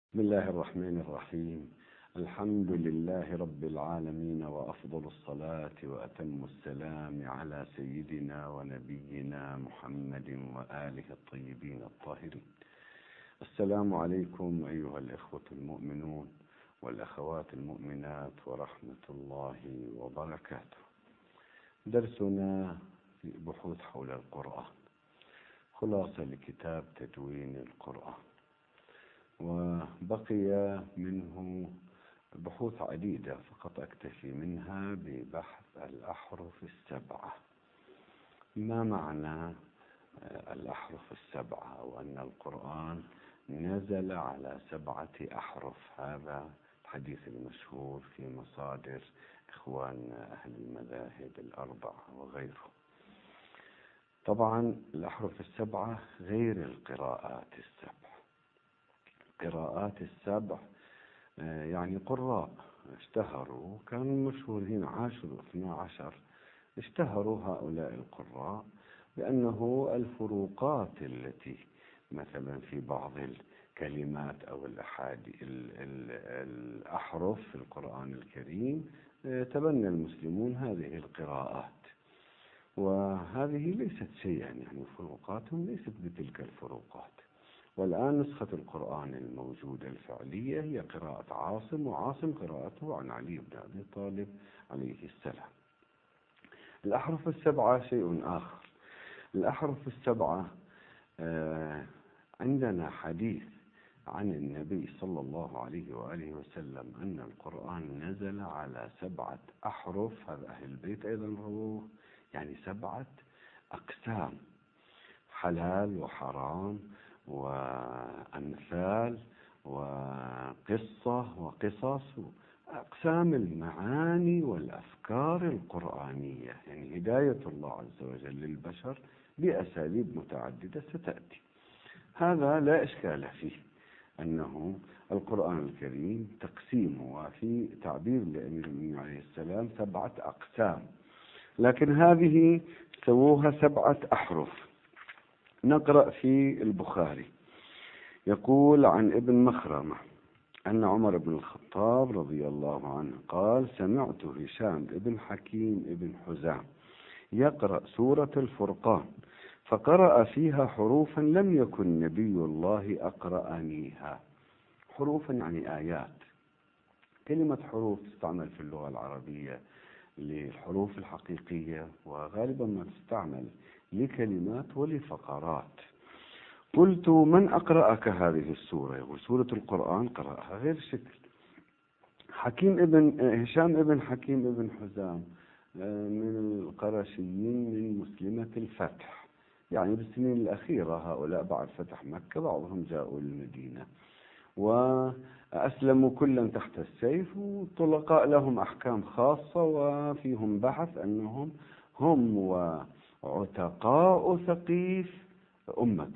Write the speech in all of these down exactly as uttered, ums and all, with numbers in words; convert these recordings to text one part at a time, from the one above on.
بسم الله الرحمن الرحيم. الحمد لله رب العالمين، وأفضل الصلاة وأتم السلام على سيدنا ونبينا محمد وآله الطيبين الطاهرين. السلام عليكم أيها الإخوة المؤمنون والأخوات المؤمنات ورحمة الله وبركاته. درسنا في بحوث حول القرآن، خلاصة لكتاب تدوين القرآن، وبقي منه بحوث عديدة فقط أكتفي منها ببحث الأحرف السبعة. ما معنى الأحرف السبعة؟ وأن القرآن نزل على سبعة أحرف، هذا الحديث المشهور في مصادر إخوان أهل المذاهب الأربعة وغيره. طبعا الأحرف السبعة غير القراءات السبع. قراءات السبع يعني قراء اشتهروا، كانوا مشهورين عاشر واثنى عشر، اشتهروا هؤلاء القراء بأنه الفروقات التي مثلا في بعض الكلمات أو الأحادي الأحرف في القرآن الكريم تبنى المسلمون هذه القراءات، وهذه ليست شيئا، يعني فروقاتهم ليست بتلك الفروقات. والآن نسخة القرآن الموجودة الفعلية هي قراءة عاصم، وعاصم قراءته عن علي بن أبي طالب عليه السلام. الأحرف السبعة شيء آخر. الأحرف السبعة عندنا حديث عن النبي صلى الله عليه وآله وسلم أن القرآن نزل على سبعة أحرف، هذا أهل البيت أيضا رووه، يعني سبعة أقسام: حلال وحرام وأمثال وقصة وقصص، أقسام المعاني والأفكار القرآنية، يعني هداية الله عز وجل للبشر بأساليب متعددة ستأتي. هذا لا إشكال فيه، أنه القرآن الكريم تقسيمه وفي تعبير لأمير المؤمنين عليه السلام سبعة أقسام، لكن هذه سووها سبعة أحرف. نقرأ في البخاري، يقول عن ابن مخرمة أن عمر بن الخطاب رضي الله عنه قال: سمعت هشام ابن حكيم ابن حزام يقرأ سورة الفرقان فقرأ فيها حروفا لم يكن نبي الله أقرأنيها. حروفا يعني آيات. كلمة حروف تستعمل في اللغة العربية للحروف الحقيقية، وغالبا ما تستعمل لكلمات ولفقرات. قلت: من أقرأك هذه السورة؟ يقول: سورة القرآن قرأها غير شكل. حكيم ابن هشام ابن حكيم ابن حزام من القرشيين من مسلمة الفتح، يعني بالسنين الأخيرة هؤلاء بعد فتح مكة بعضهم جاءوا للمدينة وأسلموا كلا تحت السيف، وطلقاء لهم أحكام خاصة وفيهم بحث أنهم هم وعتقاء ثقيف أمة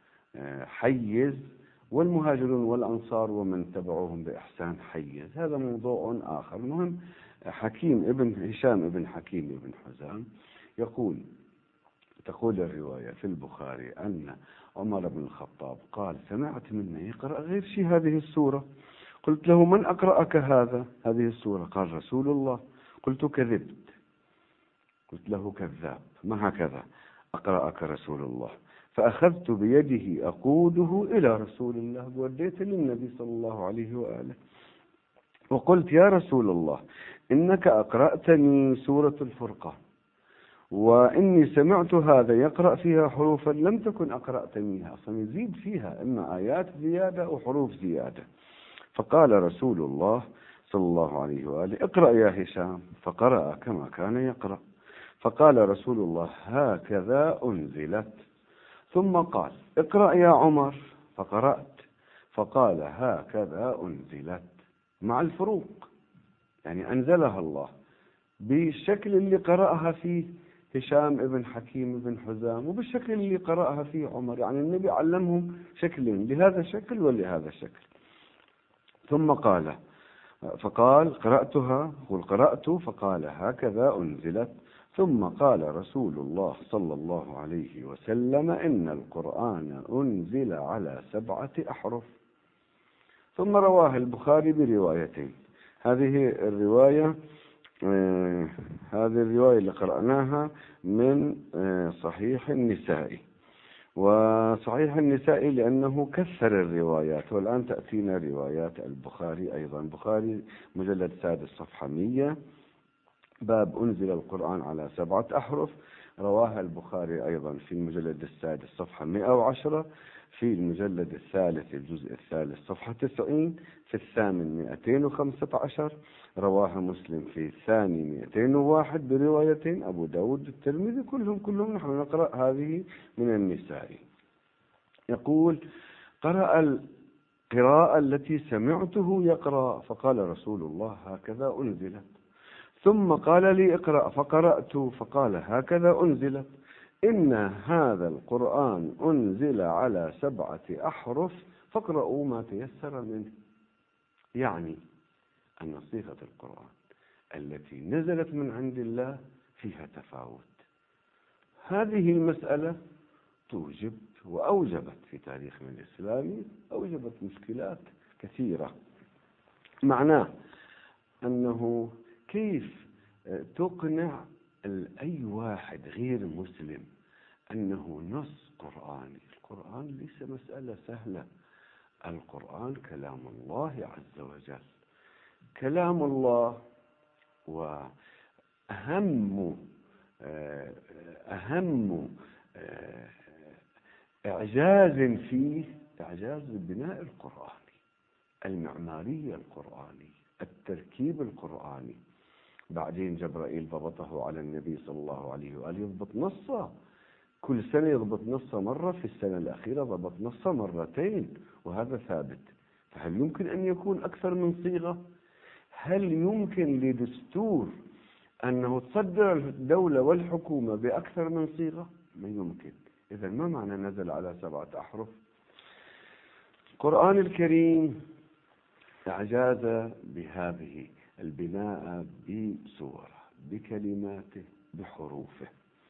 حيز، والمهاجرون والأنصار ومن تبعوهم بإحسان حيز، هذا موضوع آخر. المهم حكيم ابن هشام ابن حكيم ابن حزام يقول تقول الرواية في البخاري أن عمر بن الخطاب قال: سمعت منه يقرأ غير شيء هذه السورة. قلت له: من أقرأك هذا هذه السورة؟ قال: رسول الله. قلت: كذبت. قلت له: كذاب، ما هكذا أقرأك رسول الله. فأخذت بيده أقوده إلى رسول الله، وديت للنبي صلى الله عليه وآله، وقلت: يا رسول الله، إنك أقرأتني سورة الفرقان، وإني سمعت هذا يقرأ فيها حروفا لم تكن أقرأتنيها، أصلا يزيد فيها إما آيات زيادة أو حروف زيادة. فقال رسول الله صلى الله عليه وآله: اقرأ يا هشام. فقرأ كما كان يقرأ. فقال رسول الله: هكذا أنزلت. ثم قال: اقرأ يا عمر. فقرأت. فقال: هكذا أنزلت، مع الفروق، يعني أنزلها الله بالشكل اللي قرأها فيه هشام ابن حكيم ابن حزام وبالشكل اللي قرأها فيه عمر، يعني النبي علمهم شكلين، لهذا الشكل ولهذا الشكل. ثم قال فقال: قرأتها. قل: قرأت. فقال: هكذا أنزلت. ثم قال رسول الله صلى الله عليه وسلم: إن القرآن أنزل على سبعة أحرف. ثم رواه البخاري بروايتين. هذه الرواية آه هذه الرواية اللي قرأناها من آه صحيح النسائي، وصحيح النسائي لأنه كثر الروايات، والآن تأتينا روايات البخاري أيضا. البخاري مجلد سادس صفحة مية، باب أنزل القرآن على سبعة أحرف، رواها البخاري أيضا في المجلد السادس صفحة مئة وعشرة، في المجلد الثالث الجزء الثالث صفحة تسعين، في الثامن مئتين وخمسة عشر، رواها مسلم في الثاني مئتين وواحد بروايتين، أبو داود الترمذي، كلهم كلهم نحن نقرأ هذه من النسائي. يقول: قرأ القراءة التي سمعته يقرأ، فقال رسول الله: هكذا أنزلت. ثم قال لي: اقرأ، فقرأت، فقال: هكذا أنزلت. إن هذا القرآن أنزل على سبعة أحرف فاقرأوا ما تيسر منه. يعني أن صيغة القرآن التي نزلت من عند الله فيها تفاوت. هذه المسألة توجب وأوجبت في تاريخنا الإسلامي أوجبت مشكلات كثيرة. معناه أنه كيف تقنع أي واحد غير مسلم أنه نص قرآني؟ القرآن ليس مسألة سهلة. القرآن كلام الله عز وجل، كلام الله، وأهم أهم إعجاز فيه إعجاز البناء القرآني، المعمارية القرآني، التركيب القرآني. بعدين جبرائيل ضبطه على النبي صلى الله عليه وآله يضبط نصه، كل سنة يضبط نصه مرة، في السنة الأخيرة ضبط نصه مرتين، وهذا ثابت. فهل يمكن أن يكون أكثر من صيغة؟ هل يمكن لدستور أنه تصدر الدولة والحكومة بأكثر من صيغة؟ ما يمكن. إذا ما معنى نزل على سبعة أحرف؟ القرآن الكريم اعجاز بهذه البناء بصوره، بكلماته، بحروفه،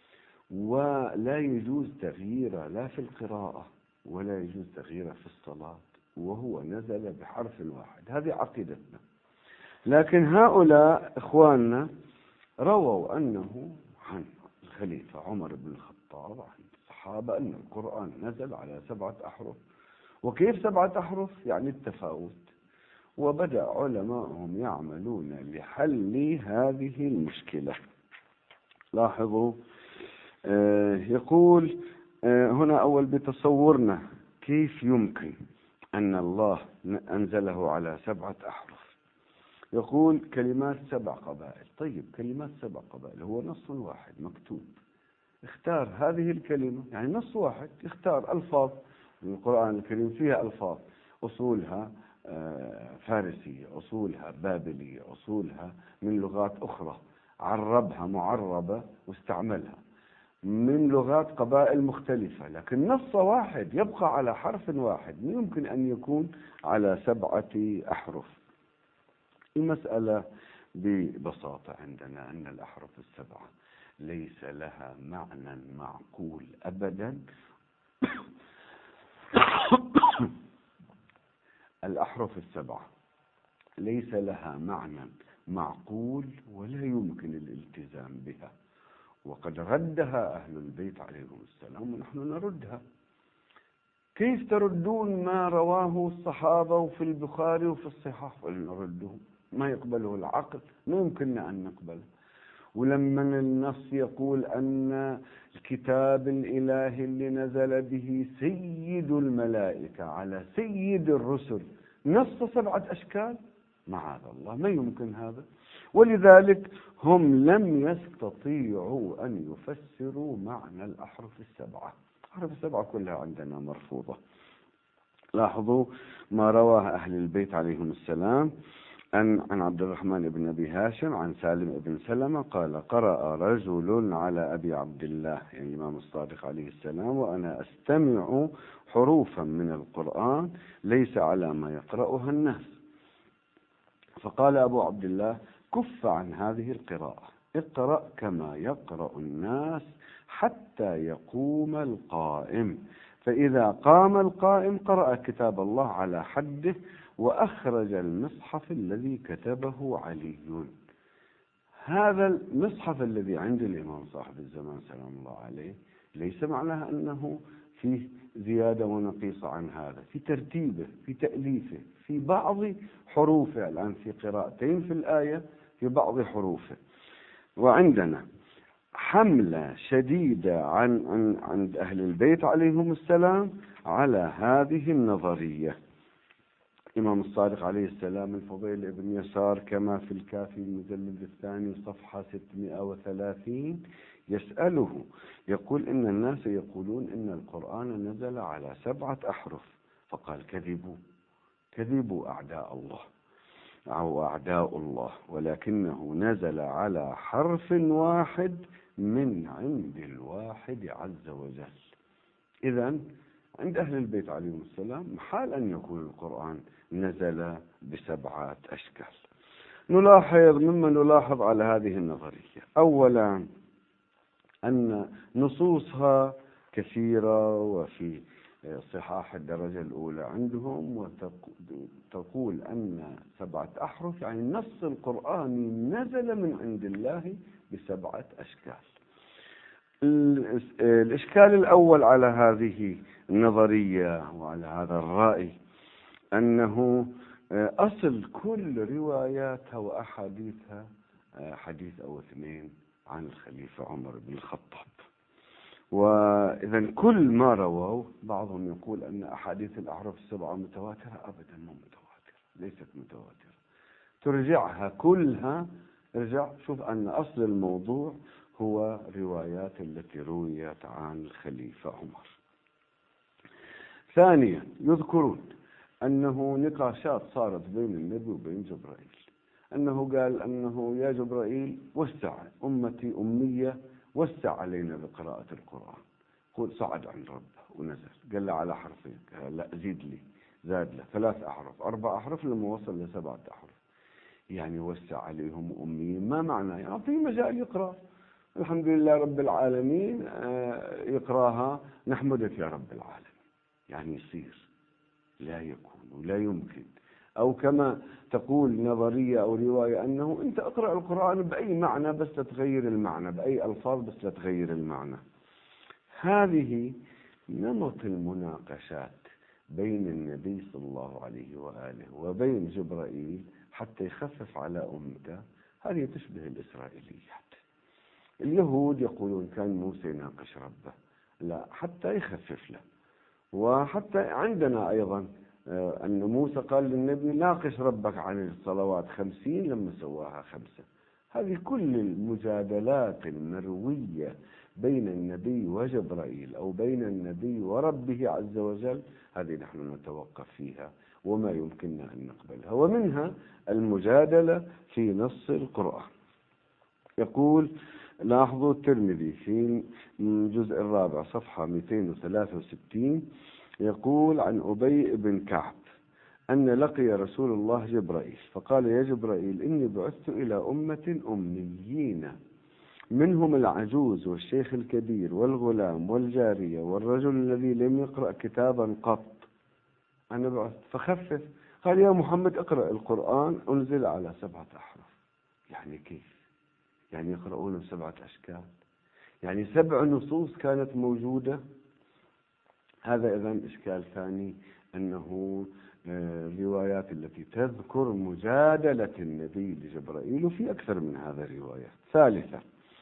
ولا يجوز تغييره لا في القراءة ولا يجوز تغييره في الصلاة، وهو نزل بحرف واحد. هذه عقيدتنا. لكن هؤلاء إخواننا رووا أنه عن الخليفة عمر بن الخطاب عن الصحابة أن القرآن نزل على سبعة أحرف. وكيف سبعة أحرف؟ يعني التفاوت. وبدأ علماءهم يعملون لحل هذه المشكلة. لاحظوا، آه يقول آه هنا أول بتصورنا كيف يمكن أن الله أنزله على سبعة أحرف. يقول كلمات سبع قبائل. طيب كلمات سبع قبائل هو نص واحد مكتوب، اختار هذه الكلمة، يعني نص واحد، اختار ألفاظ. القرآن الكريم فيها ألفاظ أصولها فارسية، أصولها بابلية، أصولها من لغات أخرى، عربها معربة واستعملها من لغات قبائل مختلفة، لكن نص واحد يبقى على حرف واحد، يمكن أن يكون على سبعة أحرف. المسألة ببساطة عندنا أن الأحرف السبعة ليس لها معنى معقول أبدا. الأحرف السبعة ليس لها معنى معقول ولا يمكن الالتزام بها، وقد ردها أهل البيت عليهم السلام ونحن نردها. كيف تردون ما رواه الصحابة وفي البخاري وفي الصحاح ونرده؟ ما يقبله العقل، ما يمكننا أن نقبله. ولما النص يقول أن الكتاب الإلهي اللي نزل به سيد الملائكة على سيد الرسل نص سبعة أشكال، معاذ الله ما يمكن هذا. ولذلك هم لم يستطيعوا أن يفسروا معنى الأحرف السبعة. الأحرف السبعة كلها عندنا مرفوضة. لاحظوا ما رواه أهل البيت عليهم السلام أن عن عبد الرحمن بن أبي هاشم عن سالم بن سلمة قال: قرأ رجل على أبي عبد الله، يعني الإمام الصادق عليه السلام، وأنا أستمع حروفا من القرآن ليس على ما يقرأها الناس. فقال أبو عبد الله: كف عن هذه القراءة، اقرأ كما يقرأ الناس حتى يقوم القائم، فإذا قام القائم قرأ كتاب الله على حده وأخرج المصحف الذي كتبه علي. هذا المصحف الذي عند الإمام صاحب الزمان سلام الله عليه ليس معناه أنه فيه زيادة ونقيصة عن هذا، في ترتيبه، في تأليفه، في بعض حروفه. الآن في قراءتين في الآية في بعض حروفه. وعندنا حملة شديدة عن عن عند أهل البيت عليهم السلام على هذه النظرية. الإمام الصادق عليه السلام الفضيل ابن يسار كما في الكافي المجلد الثاني صفحة ستمائة وثلاثين يسأله، يقول إن الناس يقولون إن القرآن نزل على سبعة أحرف، فقال كذبوا كذبوا أعداء الله أو أعداء الله، ولكنه نزل على حرف واحد من عند الواحد عز وجل. إذن عند أهل البيت عليهم السلام محال أن يكون القرآن نزل بسبعة أشكال. نلاحظ مما نلاحظ على هذه النظرية أولا أن نصوصها كثيرة وفي صحاح الدرجة الأولى عندهم، وتقول أن سبعة أحرف يعني النص القرآني نزل من عند الله بسبعة أشكال. الإشكال الأول على هذه النظرية وعلى هذا الرأي أنه أصل كل رواياتها وأحاديثها حديث أو اثنين عن الخليفة عمر بن الخطاب، وإذا كل ما رووا بعضهم يقول أن أحاديث الأحرف السبعة متواترة، أبدا مو متواترة، ليست متواترة. ترجعها كلها، ارجع شوف أن أصل الموضوع هو روايات التي رويت عن الخليفة عمر. ثانيا يذكرون أنه نقاشات صارت بين النبي وبين جبرائيل، أنه قال أنه يا جبرائيل وسع، أمتي أمية، وسع علينا بقراءة القرآن. قل صعد عند ربه ونزل، قال له على حرفين، قال لا زيد لي، زاد له ثلاث أحرف أربع أحرف لما وصل لسبعة أحرف. يعني وسع عليهم أميين، ما معنى؟ يعني في مجال يقرأ الحمد لله رب العالمين، يقراها نحمدك يا رب العالمين، يعني يصير، لا يكون ولا يمكن. أو كما تقول نظرية أو رواية أنه أنت أقرأ القرآن بأي معنى بس لا تغير المعنى، بأي ألفاظ بس لا تغير المعنى. هذه نمط المناقشات بين النبي صلى الله عليه وآله وبين جبرائيل حتى يخفف على أمته. هذه تشبه الإسرائيليات. اليهود يقولون كان موسى يناقش ربه، لا حتى يخفف له. وحتى عندنا أيضا أن موسى قال للنبي ناقش ربك عن الصلوات خمسين لما سواها خمسة. هذه كل المجادلات المروية بين النبي وجبرائيل أو بين النبي وربه عز وجل، هذه نحن نتوقف فيها وما يمكننا أن نقبلها. ومنها المجادلة في نص القرآن. يقول لاحظوا الترمذي في الجزء الرابع صفحة مئتين وثلاثة وستين يقول عن أبي بن كعب أن لقي رسول الله جبرائيل فقال يا جبرائيل إني بعثت إلى أمة أميين منهم العجوز والشيخ الكبير والغلام والجارية والرجل الذي لم يقرأ كتابا قط، أنا بعثت فخفف. قال يا محمد اقرأ القرآن أنزل على سبعة أحرف. يعني كيف؟ يعني يقرؤون بسبعة أشكال، يعني سبع نصوص كانت موجودة. هذا إذن إشكال ثاني، أنه الروايات التي تذكر مجادلة النبي لجبرائيل، وفي أكثر من هذا الروايات. ثالثا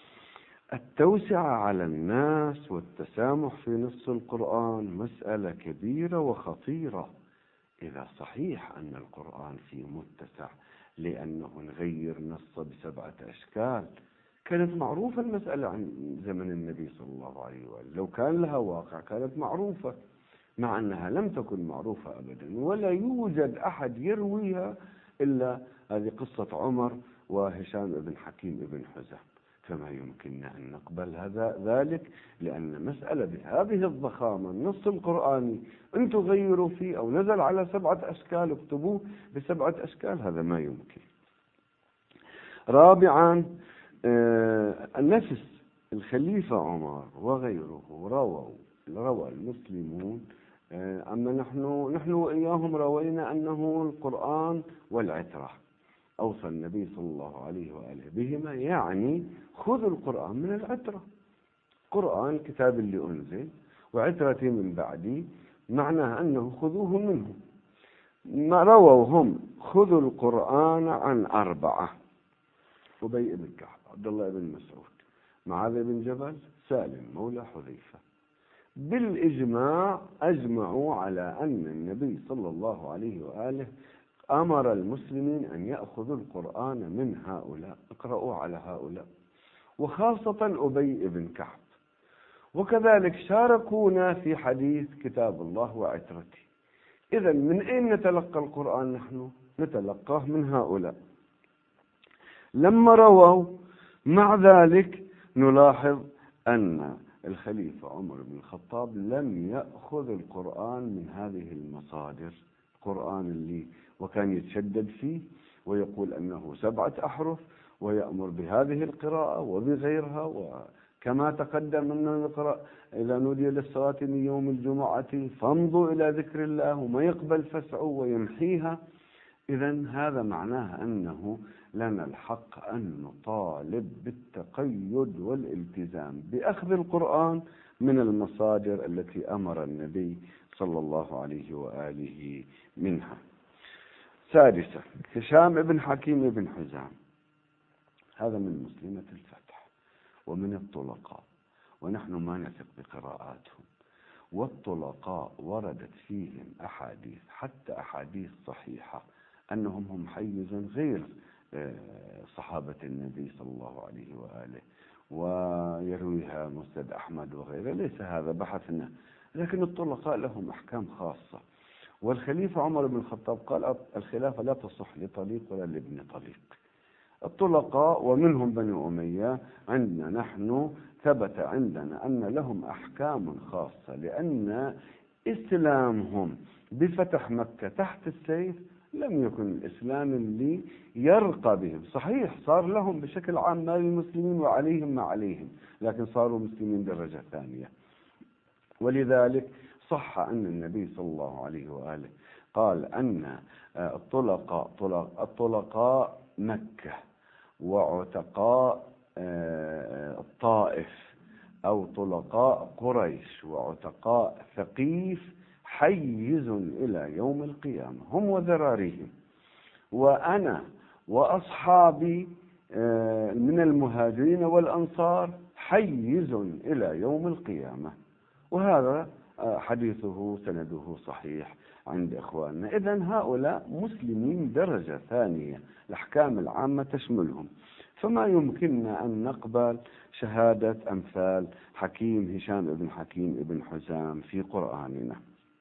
التوسعة على الناس والتسامح في نص القرآن مسألة كبيرة وخطيرة. إذا صحيح أن القرآن فيه متسع لأنه نغير نص بسبعة أشكال، كانت معروفة المسألة عن زمن النبي صلى الله عليه وآله، لو كان لها واقع كانت معروفة، مع أنها لم تكن معروفة أبدا، ولا يوجد أحد يرويها إلا هذه قصة عمر وهشام بن حكيم بن حزام. فما يمكننا أن نقبل هذا ذلك، لأن مسألة بهذه الضخامة النص القرآني أن تغيروا فيه أو نزل على سبعة أشكال اكتبوه بسبعة أشكال، هذا ما يمكن. رابعا النفس الخليفة عمر وغيره رووا روى المسلمون أما نحن نحن وإياهم روينا أنه القرآن والعترة أوصى النبي صلى الله عليه وآله بهما، يعني خذوا القرآن من العترة. قرآن الكتاب اللي أنزل وعترتي من بعدي، معناه أنه خذوه منه. ما رووا هم خذوا القرآن عن أربعة: أبي بن كعب، عبد الله بن مسعود، معاذ بن جبل، سالم مولى حذيفة. بالإجماع أجمعوا على أن النبي صلى الله عليه وآله أمر المسلمين أن يأخذوا القرآن من هؤلاء، اقرأوا على هؤلاء، وخاصة أبي بن كعب. وكذلك شاركونا في حديث كتاب الله وعترتي. إذا من أين نتلقى القرآن نحن؟ نتلقاه من هؤلاء. لما رووا مع ذلك نلاحظ أن الخليفة عمر بن الخطاب لم يأخذ القرآن من هذه المصادر، القرآن اللي وكان يتشدد فيه ويقول أنه سبعة أحرف ويأمر بهذه القراءة وبغيرها، وكما تقدم أنه نقرأ إذا نودي للصلاة من يوم الجمعة فامضوا إلى ذكر الله، وما يقبل فسعوا ويمحيها. إذا هذا معناه أنه لنا الحق أن نطالب بالتقيد والالتزام بأخذ القرآن من المصادر التي أمر النبي صلى الله عليه وآله منها. سادسا، هشام بن حكيم بن حزام، هذا من مسلمة الفتح ومن الطلقاء، ونحن ما نثق بقراءاتهم. والطلقاء وردت فيهم أحاديث، حتى أحاديث صحيحة، أنهم هم حيز غير صحابة النبي صلى الله عليه وآله، ويرويها مسند أحمد وغيره، ليس هذا بحثنا. لكن الطلقاء لهم أحكام خاصة. والخليفة عمر بن الخطاب قال الخلافة لا تصح لطليق ولا لابن طليق. الطلقاء ومنهم بني أمية عندنا نحن ثبت عندنا أن لهم أحكام خاصة، لأن إسلامهم بفتح مكة تحت السيف لم يكن الإسلام اللي يرقى بهم. صحيح صار لهم بشكل عام ما للمسلمين وعليهم ما عليهم، لكن صاروا مسلمين درجة ثانية. ولذلك صح أن النبي صلى الله عليه وآله قال أن الطلقاء الطلقاء مكة وعتقاء الطائف أو طلقاء قريش وعتقاء ثقيف حيز إلى يوم القيامة، هم وذراريهم. وأنا وأصحابي من المهاجرين والأنصار حيز إلى يوم القيامة. وهذا حديثه سنده صحيح عند إخواننا. إذن هؤلاء مسلمين درجة ثانية، الأحكام العامة تشملهم، فما يمكننا أن نقبل شهادة أمثال حكيم هشام بن حكيم بن حزام في قرآننا.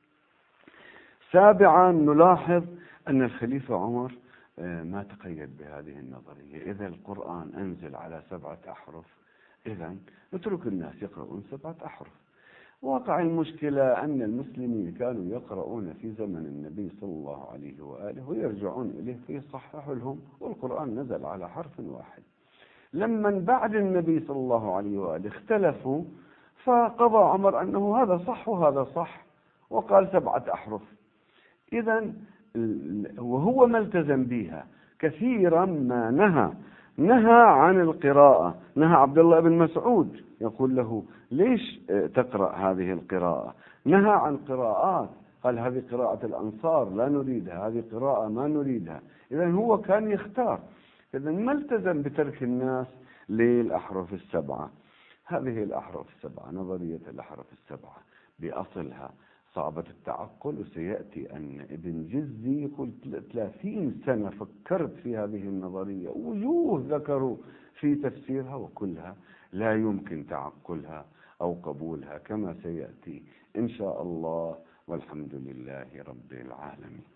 سابعا، نلاحظ أن الخليفة عمر ما تقيد بهذه النظرية. إذا القرآن أنزل على سبعة أحرف، إذن نترك الناس يقرؤون سبعة أحرف. واقع المشكلة أن المسلمين كانوا يقرؤون في زمن النبي صلى الله عليه وآله ويرجعون إليه فيصحح لهم، والقرآن نزل على حرف واحد. لما بعد النبي صلى الله عليه وآله اختلفوا، فقضى عمر أنه هذا صح وهذا صح، وقال سبعة أحرف. إذن وهو ما التزم بها. كثيرا ما نهى نهى عن القراءة، نهى عبد الله بن مسعود يقول له ليش تقرأ هذه القراءة؟ نهى عن قراءات، قال هذه قراءة الأنصار لا نريدها، هذه قراءة ما نريدها. إذن هو كان يختار. إذن ما التزم بترك الناس للأحرف السبعة. هذه الأحرف السبعة، نظرية الأحرف السبعة بأصلها صعبة التعقل، وسيأتي أن ابن جزي يقول ثلاثين سنة فكرت في هذه النظرية، وجوه ذكروا في تفسيرها، وكلها لا يمكن تعقلها أو قبولها كما سيأتي إن شاء الله، والحمد لله رب العالمين.